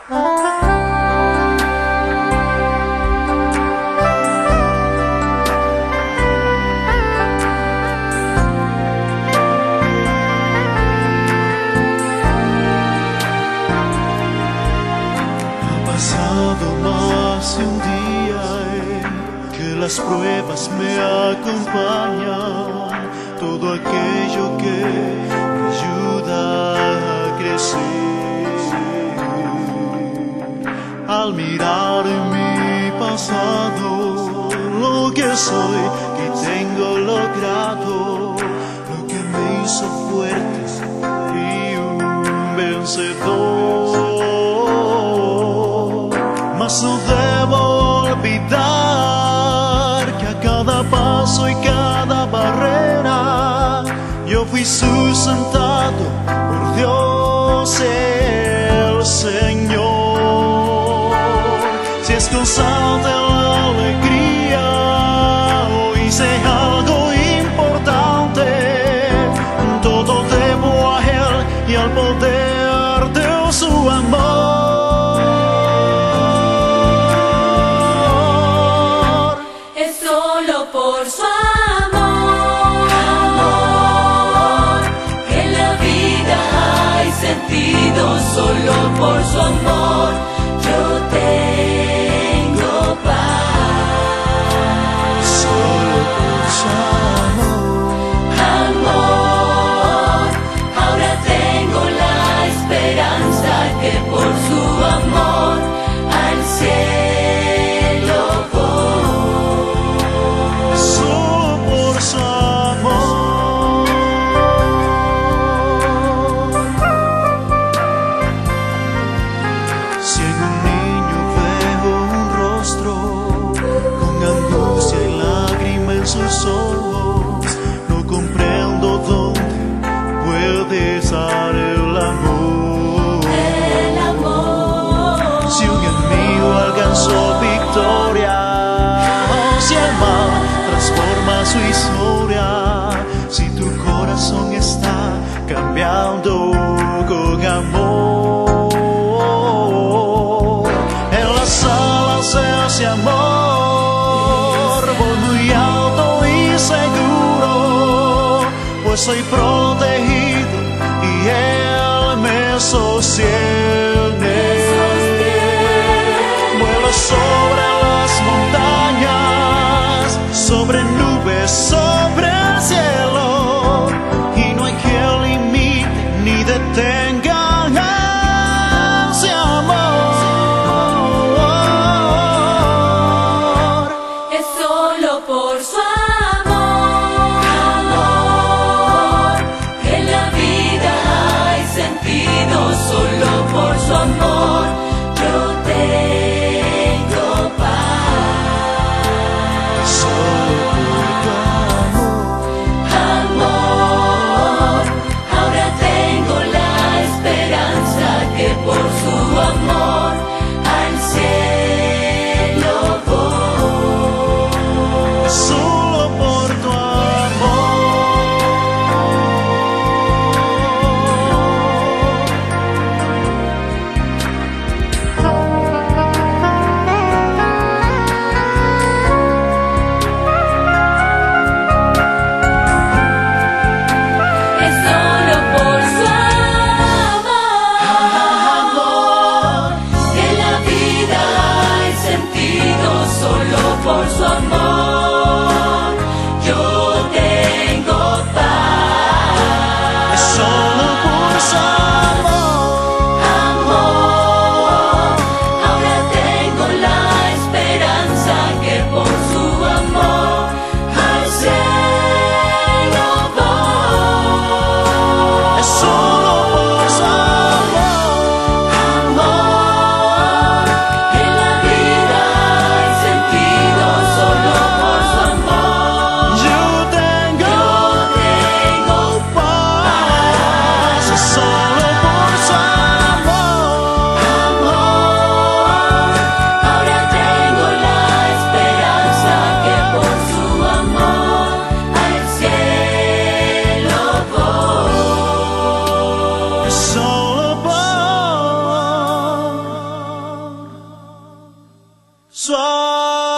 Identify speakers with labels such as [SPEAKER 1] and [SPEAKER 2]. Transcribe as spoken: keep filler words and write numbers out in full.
[SPEAKER 1] Más de un día en que las pruebas me acompañan, todo aquello que me ayuda a crecer. Al mirar en mi pasado, lo que soy, que tengo logrado, lo que me hizo fuerte y un vencedor. Mas no debo olvidar que a cada paso y cada barrera yo fui sustentado por Dios el Señor. Si es con sal de la alegría o hice algo importante, todo debo a Él y al poder de su amor.
[SPEAKER 2] Por su amor, amor, que en la vida hay sentido. Solo por su amor yo tengo paz.
[SPEAKER 1] Solo por su
[SPEAKER 2] amor, amor, ahora tengo la esperanza que por su amor al cielo voy.
[SPEAKER 1] Su amor. Si en un niño veo un rostro con angustia y lágrima en sus ojos, no comprendo dónde puede estar el amor.
[SPEAKER 2] El amor.
[SPEAKER 1] Si un enemigo alcanzó victoria, o si el mal transforma su historia, si tu corazón está cambiando con amor, en las alas de ese amor voy muy alto y seguro, pues soy protegido y Él me sostiene. Vuelo sobre las montañas, sobre nubes, sobre el cielo, y no hay quien limite ni detenga ese amor.
[SPEAKER 2] Es solo por su amor, amor, que en la vida hay sentido. Solo por su amor yo tengo paz.
[SPEAKER 1] Solo por tu amor,
[SPEAKER 2] amor, ahora tengo la esperanza que por su amor al cielo voy.
[SPEAKER 1] solo por tu
[SPEAKER 2] Es solo por su amor, que en la vida hay sentido. Solo por su amor yo tengo paz.
[SPEAKER 1] solo por su amor,
[SPEAKER 2] Amor, ahora tengo la esperanza que por su amor al cielo voy.
[SPEAKER 1] solo por su amor,
[SPEAKER 2] Amor, en la vida hay sentido. Solo por su amor
[SPEAKER 1] yo tengo
[SPEAKER 2] yo tengo
[SPEAKER 1] paz. Solo por su amor,
[SPEAKER 2] amor, ahora tengo la esperanza que por su amor al cielo voy.
[SPEAKER 1] solo por Suave.